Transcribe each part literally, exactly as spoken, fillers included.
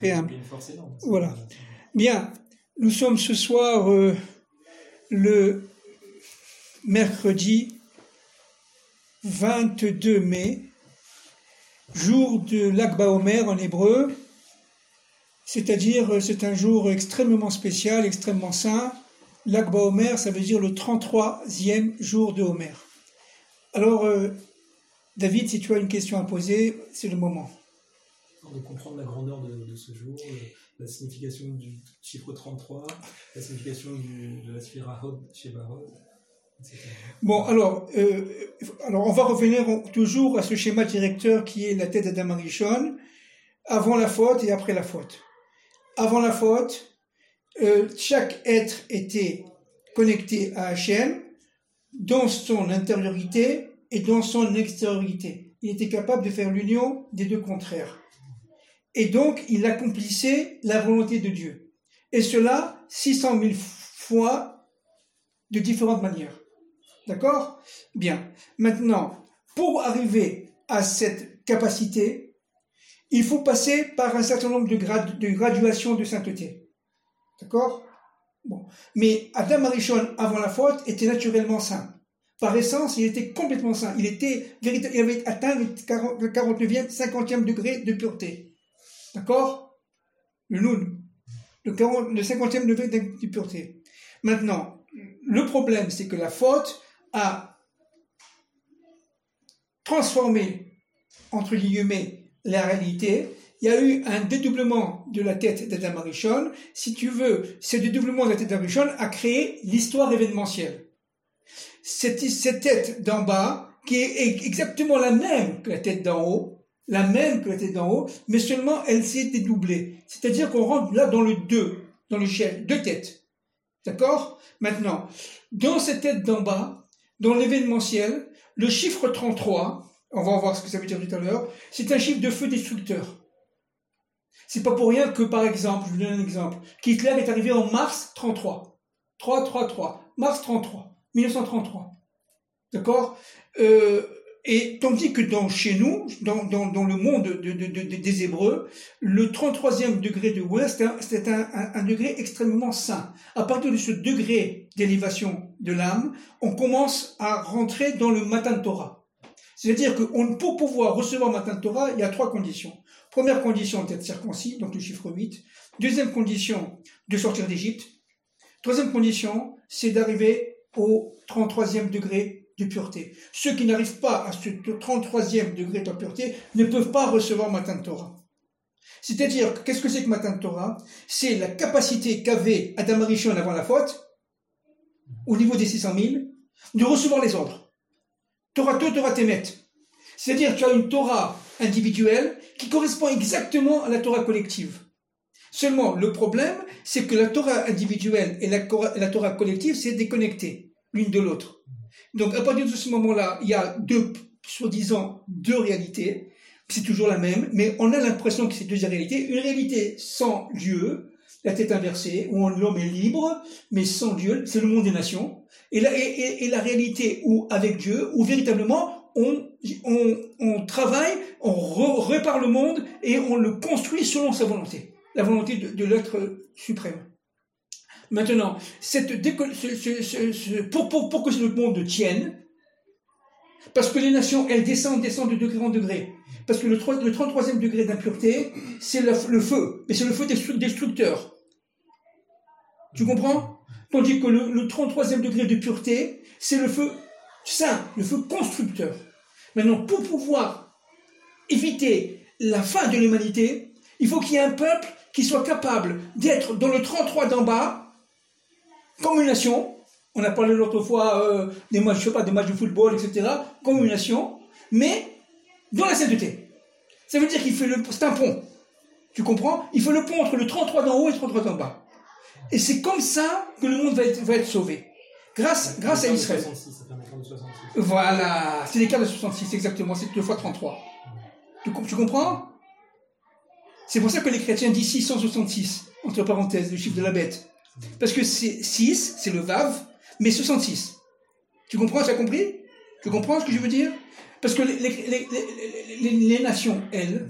Une force énorme. Voilà. Bien, nous sommes ce soir euh, le mercredi vingt-deux mai, jour de Lag BaOmer en hébreu, c'est-à-dire c'est un jour extrêmement spécial, extrêmement saint. Lag BaOmer, ça veut dire le trente-troisième jour de Homer. Alors, euh, David, si tu as une question à poser, c'est le moment. De comprendre la grandeur de, de ce jour, la signification du chiffre trente-trois, la signification du, de la sphira Hod chez Barod, et cetera. Bon, alors, euh, alors, on va revenir toujours à ce schéma directeur qui est la tête d'Adam Arishon, avant la faute et après la faute. Avant la faute, euh, chaque être était connecté à Hachem dans son intériorité et dans son extériorité. Il était capable de faire l'union des deux contraires. Et donc, il accomplissait la volonté de Dieu. Et cela, six cent mille fois, de différentes manières. D'accord ? Bien. Maintenant, pour arriver à cette capacité, il faut passer par un certain nombre de, grad- de graduations de sainteté. D'accord ? Bon. Mais Adam Arishon, avant la faute, était naturellement saint. Par essence, il était complètement saint. Il était, il avait atteint le quarante-neuvième, cinquantième degré de pureté. D'accord ? Le noun, le, quarante, le cinquantième degré de pureté. Maintenant, le problème, c'est que la faute a transformé, entre guillemets, la réalité. Il y a eu un dédoublement de la tête d'Adam Arishon. Si tu veux, ce dédoublement de la tête d'Adam Arishon a créé l'histoire événementielle. Cette, cette tête d'en bas, qui est exactement la même que la tête d'en haut, la même que la tête d'en haut, mais seulement elle s'est dédoublée. C'est-à-dire qu'on rentre là dans le deux, dans le chef, deux têtes. D'accord ? Maintenant, dans cette tête d'en bas, dans l'événementiel, le chiffre trente-trois, on va voir ce que ça veut dire tout à l'heure, c'est un chiffre de feu destructeur. C'est pas pour rien que, par exemple, je vous donne un exemple, qu'Hitler est arrivé en mars trente-trois. trois trois trois. Mars trente-trois. mille neuf cent trente-trois. D'accord ? euh, Et tandis que dans, chez nous, dans, dans, dans le monde de, de, de, des Hébreux, le trente-troisième degré de Ouest, c'est, un, c'est un, un, un degré extrêmement saint. À partir de ce degré d'élévation de l'âme, on commence à rentrer dans le Matan Torah. C'est-à-dire que on, pour pouvoir recevoir Matan Torah, il y a trois conditions. Première condition, d'être circoncis, donc le chiffre huit. Deuxième condition, de sortir d'Égypte. Troisième condition, c'est d'arriver au trente-troisième degré de pureté. Ceux qui n'arrivent pas à ce trente-troisième degré de pureté ne peuvent pas recevoir Matan Torah. C'est-à-dire, qu'est-ce que c'est que Matan Torah ? C'est la capacité qu'avait Adam Arishon avant la faute, au niveau des six cent mille, de recevoir les ordres. Torah to, Torah temet. C'est-à-dire, tu as une Torah individuelle qui correspond exactement à la Torah collective. Seulement, le problème, c'est que la Torah individuelle et la, la Torah collective, c'est déconnecté l'une de l'autre. Donc, à partir de ce moment-là, il y a deux, soi-disant, deux réalités. C'est toujours la même, mais on a l'impression que c'est deux réalités. Une réalité sans Dieu, la tête inversée, où l'homme est libre, mais sans Dieu, c'est le monde des nations. Et la, et, et, et la réalité où, avec Dieu, où véritablement, on, on, on travaille, on re, répare le monde et on le construit selon sa volonté. La volonté de, de l'être suprême. Maintenant, cette déco- ce, ce, ce, ce, pour, pour, pour que le monde tienne, parce que les nations, elles descendent, descendent de degré en degré. Parce que le, le trente-troisième degré d'impureté, c'est le, le feu, mais c'est le feu destructeur. Tu comprends ? Tandis que le, le trente-troisième degré de pureté, c'est le feu saint, le feu constructeur. Maintenant, pour pouvoir éviter la fin de l'humanité, il faut qu'il y ait un peuple qui soit capable d'être dans le trente-trois d'en bas, comme une nation. On a parlé l'autre fois euh, des matchs, je sais pas, des matchs de football, et cetera, comme une nation, mais dans la sainteté. Ça veut dire qu'il fait le, c'est un pont. Tu comprends ? Il fait le pont entre le trente-trois d'en haut et le trente-trois d'en bas. Et c'est comme ça que le monde va être, va être sauvé. Grâce, ouais, grâce à Israël. soixante-six, ça fait un écart de soixante-six. Voilà, c'est l'écart de soixante-six, exactement, c'est deux fois trente-trois. Tu, tu comprends ? C'est pour ça que les chrétiens disent six cent soixante-six, entre parenthèses, le chiffre de la bête. Parce que c'est six, c'est le vav, mais soixante-six. Tu comprends, tu as compris ? Tu comprends ce que je veux dire ? Parce que les, les, les, les, les, les nations, elles,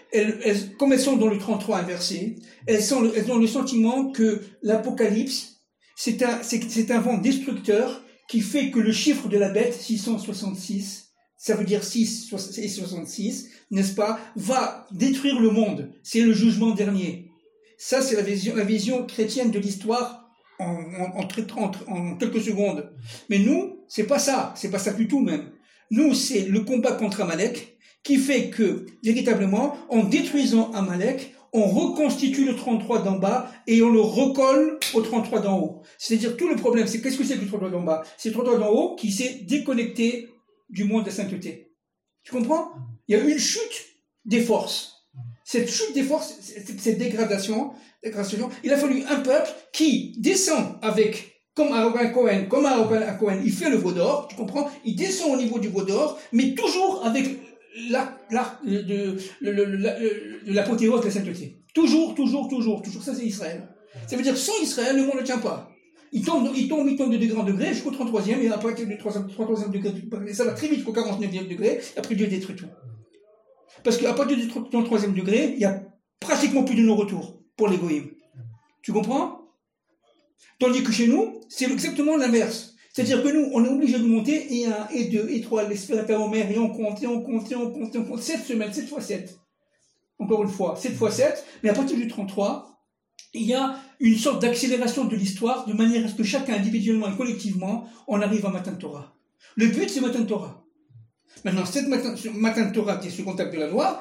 elles, elles, comme elles sont dans le trente-trois inversé, elles, sont, elles ont le sentiment que l'Apocalypse, c'est un, c'est, c'est un vent destructeur qui fait que le chiffre de la bête, six cent soixante-six, ça veut dire six et soixante-six, n'est-ce pas, va détruire le monde. C'est le jugement dernier. Ça, c'est la vision, la vision chrétienne de l'histoire en, en, en, en, en quelques secondes. Mais nous, c'est pas ça. C'est pas ça du tout même. Nous, c'est le combat contre Amalek qui fait que, véritablement, en détruisant Amalek, on reconstitue le trente-trois d'en bas et on le recolle au trente-trois d'en haut. C'est-à-dire, tout le problème, c'est qu'est-ce que c'est que le trente-trois d'en bas? C'est le trente-trois d'en haut qui s'est déconnecté du monde de la sainteté. Tu comprends? Il y a eu une chute des forces. Cette chute des forces, cette dégradation, dégradation, il a fallu un peuple qui descend avec, comme Aaron Cohen, comme Aaron Cohen, il fait le veau d'or, tu comprends? Il descend au niveau du veau d'or, mais toujours avec la, la, de, de, de, de, de l'apothéose de la sainteté. Toujours, toujours, toujours, toujours. Ça, c'est Israël. Ça veut dire, sans Israël, le monde ne tient pas. Il tombe, il tombe, il tombe de degré en degré jusqu'au trente-troisième, et après du trente-troisième degré, ça va très vite jusqu'au quarante-neuvième degré, et après Dieu détruit tout. Parce qu'à partir du trente-troisième degré, il y a pratiquement plus de non-retour pour les goïms. Tu comprends? Tandis que chez nous, c'est exactement l'inverse. C'est-à-dire que nous, on est obligé de monter, et un, et deux, et trois, les sphères en mer, et on compte, et on compte, et on compte, et on compte, sept semaines, sept fois sept. Encore une fois, sept fois sept, mais à partir du trente-trois, il y a une sorte d'accélération de l'histoire de manière à ce que chacun, individuellement et collectivement, on arrive à Matan Torah. Le but, c'est Matan Torah. Maintenant, cette Matan, Matan Torah, qui est ce contact de la loi,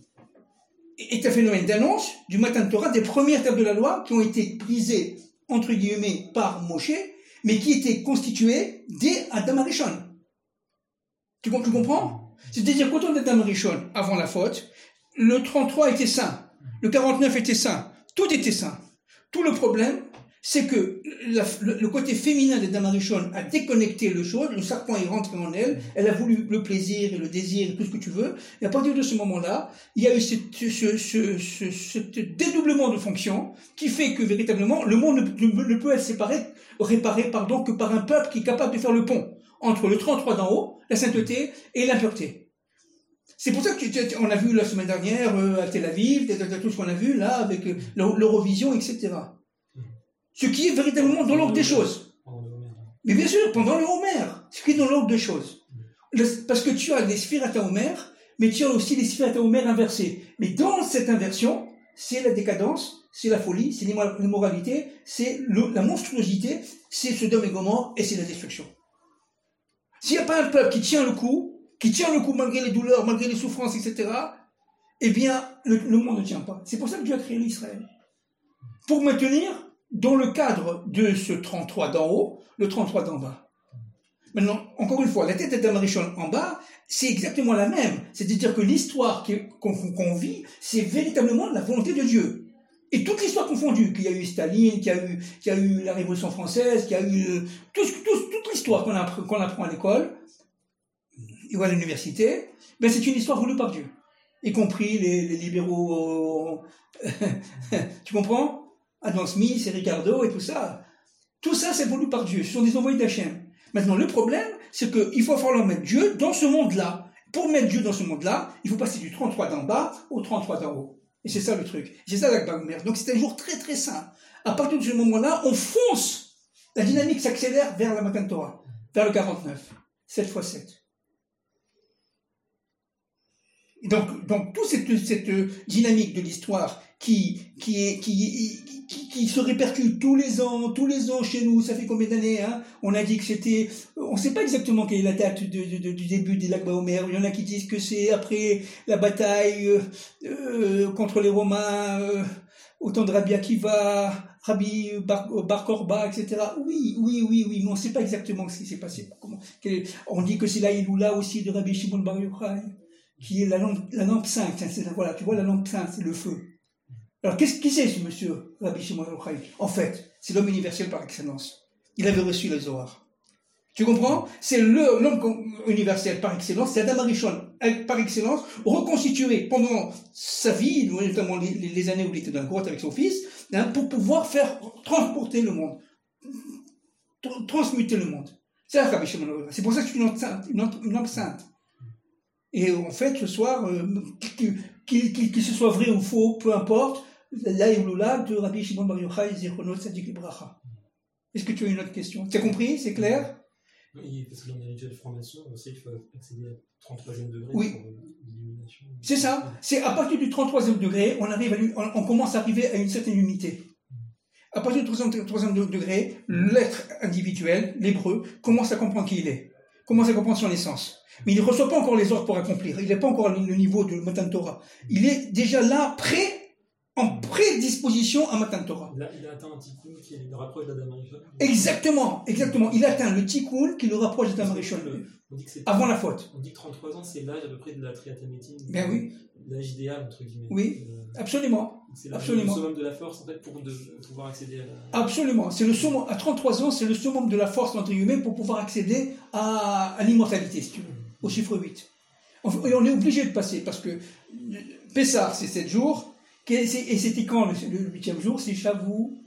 est un phénomène d'annonce du Matan Torah, des premières tables de la loi qui ont été brisées, entre guillemets, par Moshe, mais qui étaient constituées dès Adam Arishon. Tu, tu comprends? C'est-à-dire qu'au temps d'Adam Arishon, avant la faute, le trente-trois était saint, le quarante-neuf était saint, tout était saint. Tout le problème, c'est que la, le, le côté féminin d'Adam Arishon a déconnecté le chose, le serpent est rentré en elle, elle a voulu le plaisir et le désir et tout ce que tu veux, et à partir de ce moment-là, il y a eu ce, ce, ce, ce, ce dédoublement de fonctions qui fait que véritablement le monde ne, ne, ne peut être séparé, réparé pardon, que par un peuple qui est capable de faire le pont entre le trente-trois d'en haut, la sainteté et l'impureté. C'est pour ça qu'on a vu la semaine dernière euh, à Tel Aviv, tout ce qu'on a vu là avec euh, l'Eurovision, et cetera. Ce qui est véritablement dans l'ordre des choses. Mais bien sûr, pendant le Homer, ce qui est dans l'ordre des choses. Le, parce que tu as les sphirat Homer, mais tu as aussi les sphirat Homer inversés. Mais dans cette inversion, c'est la décadence, c'est la folie, c'est l'immoralité, c'est le, la monstruosité, c'est Sodome et Gomorrhe et c'est la destruction. S'il n'y a pas un peuple qui tient le coup, qui tient le coup malgré les douleurs, malgré les souffrances, et cetera, eh bien, le, le monde ne tient pas. C'est pour ça que Dieu a créé l'Israël. Pour maintenir, dans le cadre de ce trente-trois d'en haut, le trente-trois d'en bas. Maintenant, encore une fois, la tête d'Adam Arishon en bas, c'est exactement la même. C'est-à-dire que l'histoire qu'on, qu'on vit, c'est véritablement la volonté de Dieu. Et toute l'histoire confondue, qu'il y a eu Staline, qu'il y a eu, qu'il y a eu la Révolution française, qu'il y a eu tout, tout, toute l'histoire qu'on, a, qu'on apprend à l'école, ou à l'université, ben c'est une histoire voulue par Dieu, y compris les, les libéraux, tu comprends? Adam Smith et Ricardo et tout ça. Tout ça, c'est voulu par Dieu. Ce sont des envoyés d'Hachem. Maintenant, le problème, c'est qu'il faut falloir mettre Dieu dans ce monde-là. Pour mettre Dieu dans ce monde-là, il faut passer du trente-trois d'en bas au trente-trois d'en haut. Et c'est ça le truc. C'est ça l'Akba Omer. Donc c'est un jour très très saint. À partir de ce moment-là, on fonce. La dynamique s'accélère vers la Matan Torah, vers le quarante-neuf. sept fois sept. Donc, donc toute cette, cette dynamique de l'histoire qui, qui, est, qui, qui, qui se répercute tous les ans, tous les ans chez nous, ça fait combien d'années hein? On a dit que c'était... On ne sait pas exactement quelle est la date de, de, de, du début des Lag BaOmer. Il y en a qui disent que c'est après la bataille euh, euh, contre les Romains, euh, au temps de Rabbi Akiva, Rabbi Bar, Bar Korba, et cetera. Oui, oui, oui, oui, mais on ne sait pas exactement ce qui s'est passé. Comment, est, on dit que c'est la Iloula aussi de Rabbi Shimon Bar Yochai, qui est la lampe, la lampe sainte. C'est, voilà, tu vois, la lampe sainte, c'est le feu. Alors, qu'est-ce qui c'est, ce monsieur, Rabbi Shimon Bar Yochai? En fait, c'est l'homme universel par excellence. Il avait reçu le Zohar. Tu comprends? C'est le, l'homme universel par excellence, c'est Adam Arishon par excellence, reconstitué pendant sa vie, notamment les, les années où il était dans la grotte avec son fils, hein, pour pouvoir faire transporter le monde, tr- transmuter le monde. C'est ça, Rabbi Shimon Bar Yochai. C'est pour ça que c'est une lampe sainte, une lampe, une lampe sainte. Et en fait, ce soir, euh, qu'il qu'il, qu'il se soit vrai ou faux, peu importe, la Iloula de Rabbi Shimon Bar Yochai Zichrono Tzadik Libracha. Est-ce que tu as une autre question? Tu as compris? C'est clair? Oui, parce que dans les rituels de formation, on sait qu'il faut accéder à trente-troisième degré oui. pour l'illumination. C'est ça. C'est à partir du trente-troisième degré, on, arrive à, on, on commence à arriver à une certaine unité. À partir du trente-troisième degré, l'être individuel, l'hébreu, commence à comprendre qui il est, commence à comprendre son essence. Mais il ne reçoit pas encore les ordres pour accomplir. Il n'est pas encore au niveau de Matan Torah. Il est déjà là, prêt, en prédisposition à Matan Torah. Il a, il a atteint un tikkun qui le rapproche d'Adam Arishon. Exactement, exactement. Il atteint le tikkun qui le rapproche d'Adam Arishon. Avant la faute. On dit que trente-trois ans, c'est l'âge à peu près de la triatamétine. Ben oui. L'âge idéal, entre guillemets. Oui, euh, absolument. C'est absolument. le summum de la force, en fait, pour de, pouvoir accéder à la... Absolument. C'est le summum, à trente-trois ans, c'est le summum de la force, entre guillemets, pour pouvoir accéder à, à l'immortalité, si tu veux, au chiffre huit. Et on est obligé de passer, parce que Pessah, c'est sept jours, et c'était quand le huitième jour? C'est Shavuot.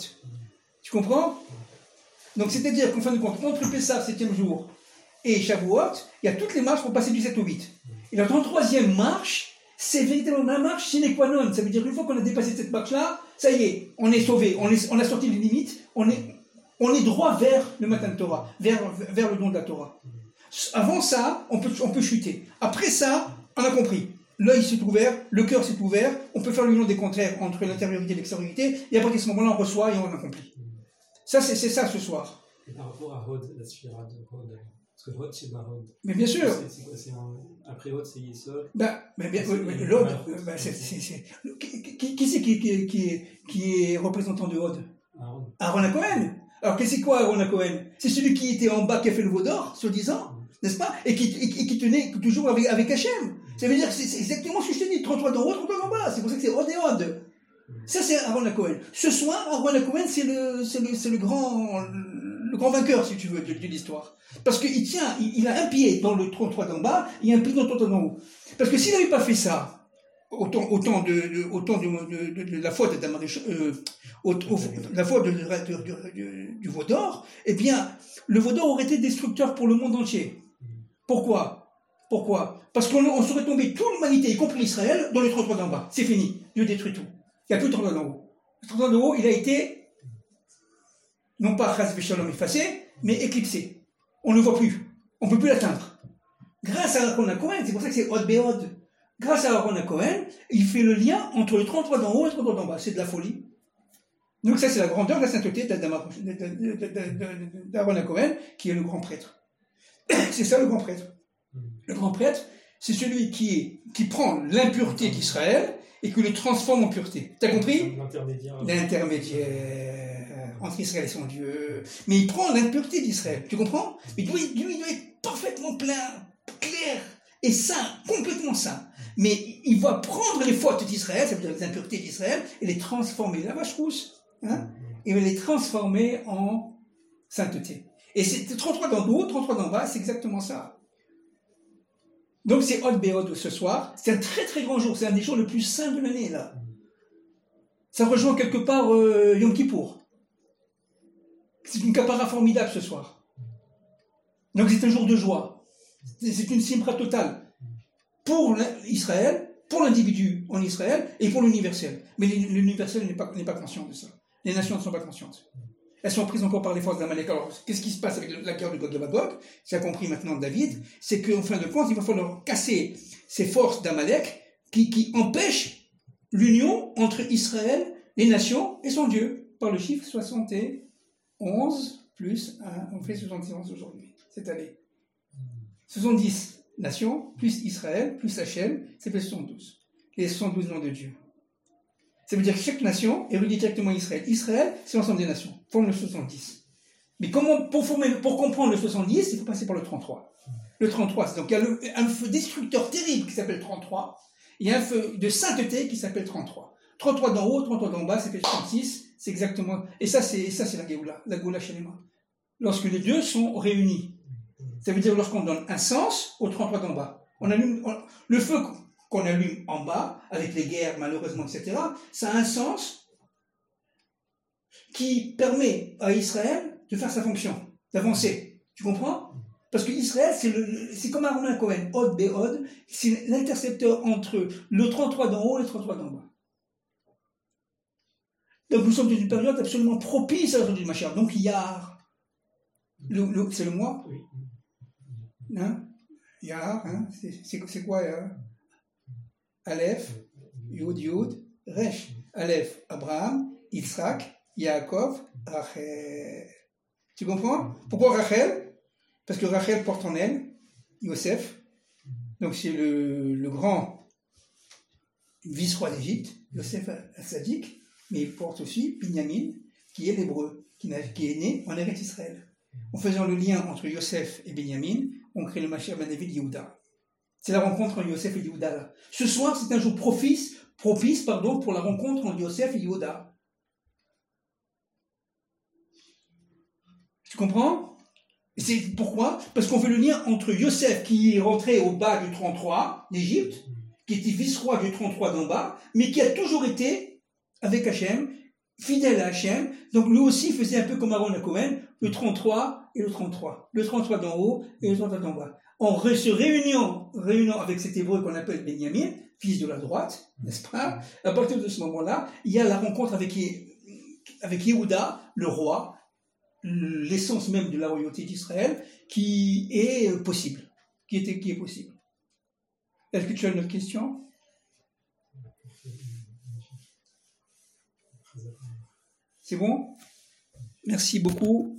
Tu comprends? Donc, c'est-à-dire qu'en fin de compte, entre Pessah, septième jour, et Shavuot, il y a toutes les marches pour passer du sept au huit. Et la trente-troisième marche, c'est véritablement la marche sine qua non. Ça veut dire qu'une fois qu'on a dépassé cette marche-là, ça y est, on est sauvé, on, est, on a sorti les limites, on est, on est droit vers le Matan Torah, vers, vers le don de la Torah. Avant ça, on peut, on peut chuter. Après ça, on a compris. L'œil s'est ouvert, le cœur s'est ouvert, on peut faire l'union des contraires entre l'intériorité et l'extériorité, et à partir de ce moment-là, on reçoit et on accomplit. Ça, c'est, c'est ça ce soir. Et par rapport à Hod, la sphira de Hod, parce que Hod, c'est Barod. Mais bien sûr. C'est, c'est quoi, c'est un... Après Hod, c'est Yesod. Ben, mais bien, oui, mais l'Hod, ben, c'est, c'est, c'est... Qui, qui, qui c'est qui, qui, qui, est, qui est représentant de Hod? Aaron. Aaron HaKohen. Alors, qu'est-ce que c'est quoi Aaron HaKohen? C'est celui qui était en bas, qui a fait le veau d'or, soi-disant, n'est-ce pas? Et qui, et, qui, qui tenait toujours avec, avec Hachem. Ça veut dire que c'est, c'est exactement ce que je te dis, trente-trois d'en haut, trente-trois d'en bas. C'est pour ça que c'est Hod et Hod. Ça, c'est Aaron HaKohen. Ce soir, Aaron HaKohen, c'est le, c'est le, c'est le grand, le grand vainqueur, si tu veux, de, de l'histoire. Parce qu'il tient, il, il a un pied dans le trente-trois d'en bas, et un pied dans le trente-trois d'en haut. Parce que s'il n'avait pas fait ça, autant, autant de, de, autant de, de, de, de la faute d'Adam Arishon, euh, au, au, la faute de, de, de, de, de, du veau d'or, eh bien, le veau d'or aurait été destructeur pour le monde entier. Pourquoi? Pourquoi? Parce qu'on on serait tombé toute l'humanité, y compris Israël, dans le trente-trois d'en bas. C'est fini. Dieu détruit tout. Il n'y a plus de trente-trois d'en haut. Le trente-trois d'en haut, il a été, non pas Chas v'Shalom effacé, mais éclipsé. On ne le voit plus. On ne peut plus l'atteindre. Grâce à Aaron HaKohen, c'est pour ça que c'est Hod Be'Hod. Grâce à Aaron HaKohen, il fait le lien entre le trente-trois d'en haut et le trente-trois d'en bas. C'est de la folie. Donc ça, c'est la grandeur de la sainteté d'Aaron HaKohen, qui est le grand prêtre. C'est ça le grand prêtre. Le grand prêtre, c'est celui qui, est, qui prend l'impureté d'Israël et qui le transforme en pureté. T'as compris? L'intermédiaire. L'intermédiaire entre Israël et son Dieu. Mais il prend l'impureté d'Israël. Tu comprends? Mais lui, lui, il doit être parfaitement plein, clair et saint, complètement saint. Mais il va prendre les fautes d'Israël, ça veut dire les impuretés d'Israël, et les transformer. La vache rousse. Hein? Et les transformer en sainteté. Et c'est trente-trois d'en haut, trente-trois d'en bas, c'est exactement ça. Donc c'est Hod Be'Hod ce soir. C'est un très très grand jour. C'est un des jours les plus saints de l'année, là. Ça rejoint quelque part euh, Yom Kippour. C'est une capara formidable ce soir. Donc c'est un jour de joie. C'est une simra totale. Pour Israël, pour l'individu en Israël et pour l'universel. Mais l'universel n'est pas, n'est pas conscient de ça. Les nations ne sont pas conscientes. Elles sont prises encore par les forces d'Amalek. Alors, qu'est-ce qui se passe avec la guerre de Gog et Magog? C'est a compris maintenant David, c'est qu'en fin de compte, il va falloir casser ces forces d'Amalek qui, qui empêchent l'union entre Israël, les nations et son Dieu, par le chiffre soixante et onze plus un. On fait soixante et onze aujourd'hui, cette année. soixante-dix nations, plus Israël, plus Hachem, ça fait soixante-douze. Les soixante-douze noms de Dieu. Ça veut dire que chaque nation est reliée directement à Israël. Israël, c'est l'ensemble des nations, forme le soixante-dix. Mais comment, pour, former, pour comprendre le soixante-dix, il faut passer par le trente-trois. Le trente-trois, c'est donc il y a le, un feu destructeur terrible qui s'appelle trente-trois, il y a un feu de sainteté qui s'appelle trente-trois. trente-trois d'en haut, trente-trois d'en bas, ça fait soixante-six, c'est exactement... Et ça, c'est, ça, c'est la Géoula, la Géoula Shalema. Lorsque les deux sont réunis. Ça veut dire lorsqu'on donne un sens au trente-trois d'en bas. On allume, on, le feu qu'on allume en bas, avec les guerres, malheureusement, et cetera, ça a un sens qui permet à Israël de faire sa fonction, d'avancer. Tu comprends? Parce que Israël, c'est, le, c'est comme Aaron Cohen, Od Béod, c'est l'intercepteur entre le trente-trois d'en haut et le trente-trois d'en bas. Donc nous sommes dans une période absolument propice à la venue du Mashiach. Donc Yar, le, le, c'est le mois. Hein? Yar, hein? c'est, c'est, c'est quoi Yar? Aleph, Yud Yud, Resh. Aleph, Abraham, Yitzhak, Yaakov, Rachel. Tu comprends? Pourquoi Rachel? Parce que Rachel porte en elle Yosef, donc c'est le, le grand vice-roi d'Égypte, Yosef Assadik, mais il porte aussi Binyamin, qui est l'hébreu, qui, qui est né en Eretz Israël. En faisant le lien entre Yosef et Binyamin, on crée le Mashiach ben David Yehuda. C'est la rencontre entre Yosef et Yehuda là. Ce soir, c'est un jour propice, propice pardon, pour la rencontre entre Yosef et Yehuda. Tu comprends? Et c'est pourquoi? Parce qu'on fait le lien entre Yosef qui est rentré au bas du trente-trois d'Égypte, qui était vice-roi du trente-trois d'en bas, mais qui a toujours été avec Hachem, fidèle à Hachem. Donc lui aussi faisait un peu comme Aaron Cohen, le trente-trois et le trente-trois. Le trente-trois d'en haut et le trente-trois d'en bas. En se réuniant, réuniant avec cet hébreu qu'on appelle Benjamin, fils de la droite, n'est-ce pas? À partir de ce moment-là, il y a la rencontre avec, avec Yehuda, le roi, l'essence même de la royauté d'Israël, qui est possible, qui, était, qui est possible. Est-ce que tu as une autre question? C'est bon? Merci beaucoup.